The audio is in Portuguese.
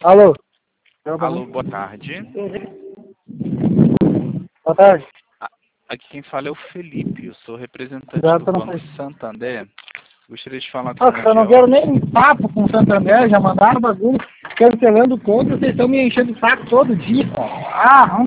Alô? Alô, boa tarde. Boa tarde. Aqui quem fala é o Felipe, eu sou representante Obrigado, do não Banco sei. Santander. Gostaria de falar com o Nossa, eu não Mundial. quero nem papo com o Santander, já mandaram bagulho, cancelando conta, vocês estão me enchendo o saco todo dia, cara. Ah,